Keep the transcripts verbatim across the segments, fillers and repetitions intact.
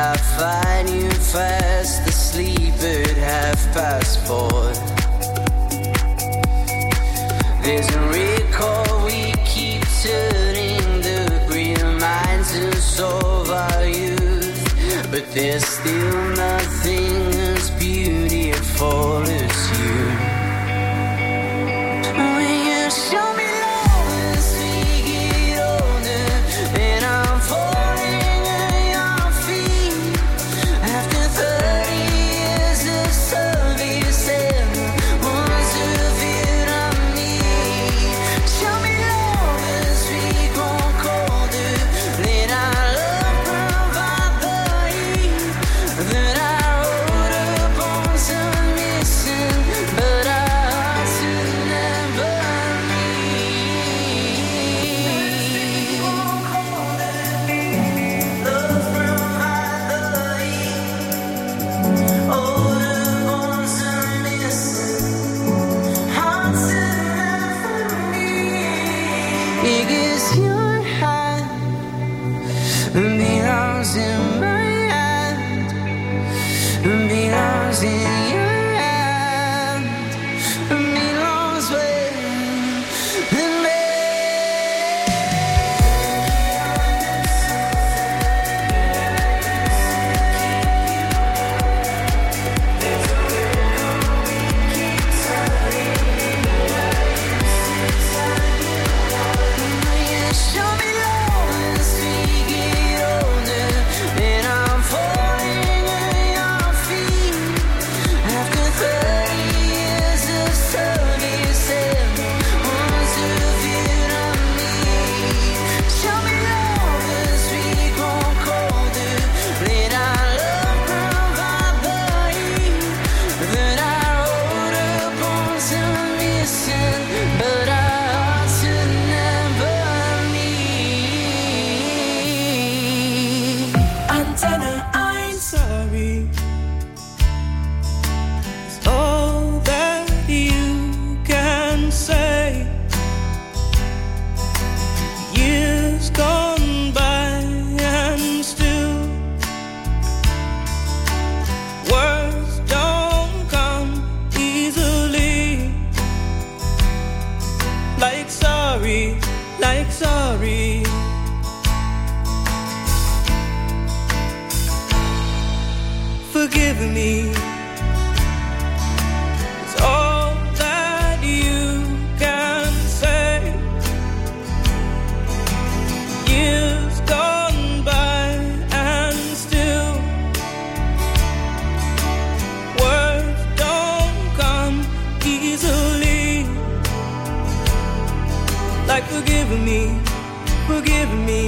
I find you fast asleep at half past four. There's a recall, we keep turning the reminders of our youth, but there's still nothing as beautiful as you. When you show me love as we get older, and I'm falling at your feet after thirty years of service and the ones of it I need. Show me love as we grow colder, let our love provide the heat that our older bones are missing, but our hearts will never meet. Love provide the heat, older bones are missing, hearts will never meet. Because your hand belongs in my hand, belongs in your hand, belongs with me. Show me love as we get older, and I'm falling at your feet after thirty years of service and the ones of it I need. Show me love as we grow colder, let our love provide the heat that our older bones are missing, but our hearts will never meet. Antenne I'm sorry. It's all that you can say. Years gone by and still words don't come easily. Like sorry, like sorry. Forgive me. It's all that you can say. Years gone by and still words don't come easily. Like forgive me, forgive me.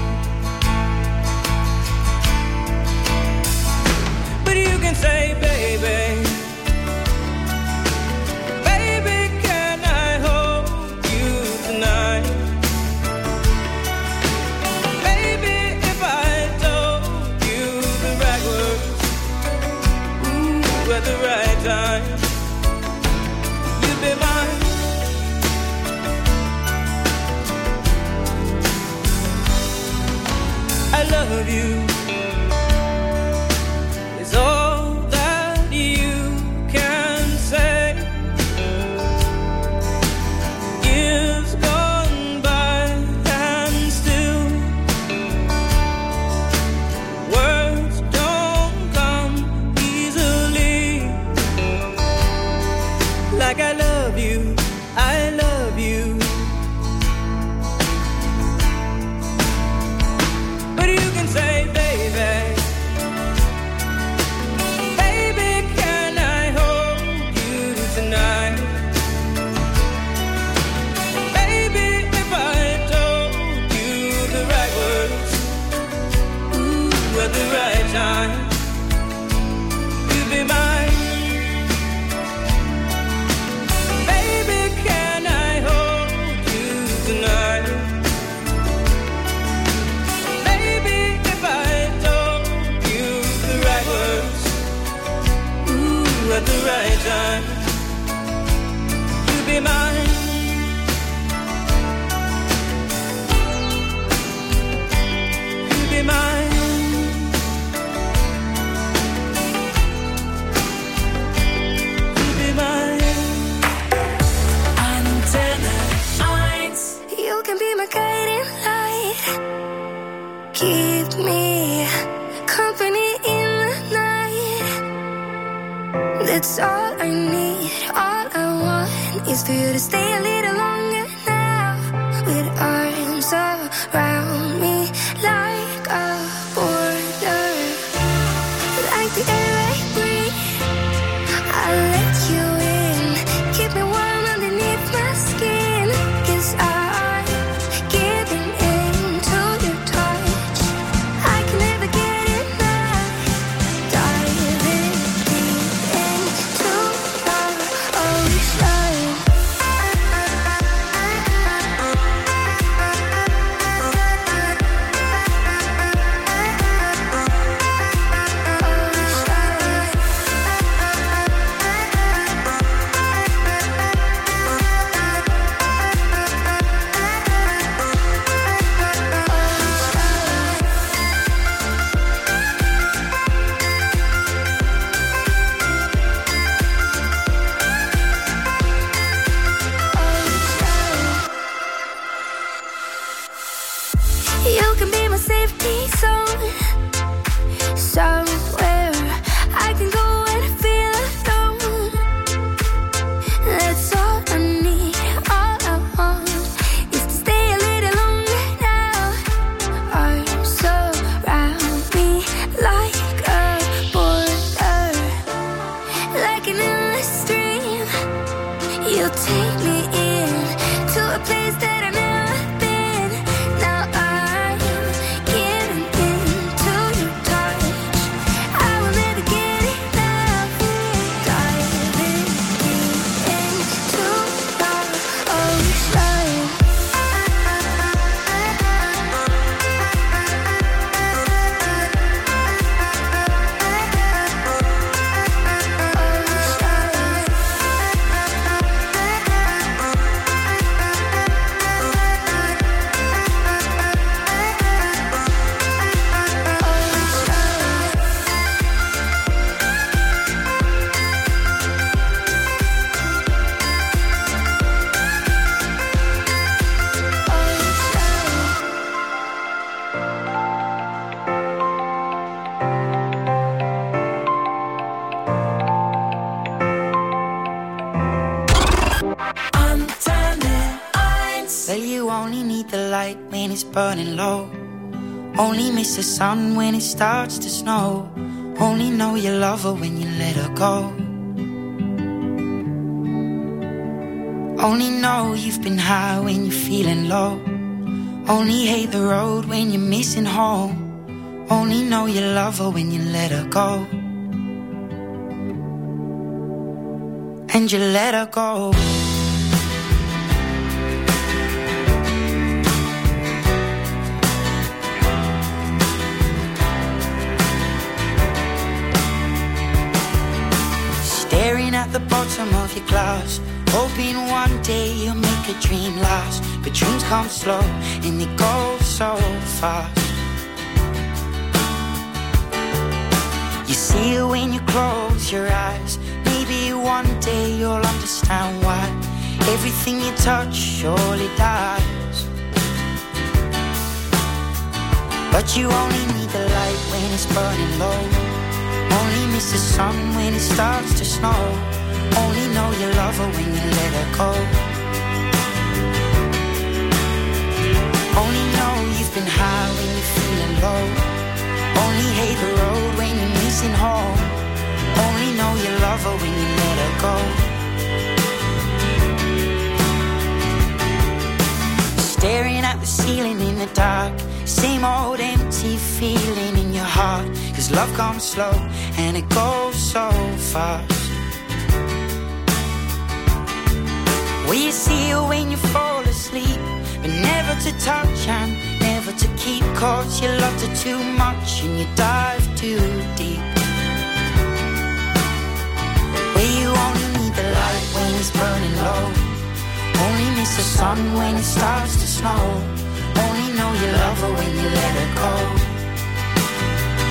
But you can say, baby, baby, can I hold you tonight? Baby, if I told you the right words, ooh, at the right time, you'd be mine. I love you. It's all that you can say. Years gone by and still words don't come easily. Like I love you, I love you. But you can say, baby, baby, can I hold you tonight? Baby, if I told you the right words, ooh, at the right time, you'd be mine. Baby, can I hold you tonight? Baby, if I told you the right words, ooh, at the right time, you'd be mine. You'd be mine. That's all I need, all I want is for you to stay a little longer now. With arms around me like a border, like the air I breathe. I'll let you in, keep me warm underneath my skin. 'Cause I'm giving in to your touch. I can never get enough. Diving deep into our ocean. You can be my safety zone, somewhere I can go when I feel alone. That's all I need, all I want is to stay a little longer now. Arms surround me like a border, like an endless stream. You take me in to a place that I've never been. Now I'm giving into your touch. I will never get enough. Diving deep into our ocean. Well, you only need the light when it's burning low. Only miss the sun when it starts to snow. Only know you love her when you let her go. Only know you've been high when you're feeling low. Only hate the road when you're missing home. Only know you love her when you let her go. And you let her go. Staring at the bottom of your glass, hoping one day you'll make a dream last. But dreams come slow and they go so fast. You see it when you close your eyes. Maybe one day you'll understand why everything you touch surely dies. But you only need the light when it's burning low. Only miss the sun when it starts to snow. Only know you love her when you let her go. Only know you've been high when you're feeling low. Only hate the road when you're missing home. Only know you love her when you let her go. Staring at the ceiling in the dark, same old empty feeling in your heart. 'Cause love comes slow and it goes so fast. Will you see her when you fall asleep, but never to touch and never to keep? 'Cause you loved her too much and you dive too deep. Where you only need the light when it's burning low. Only miss the sun when it starts to snow. Only know you love her when you let her go.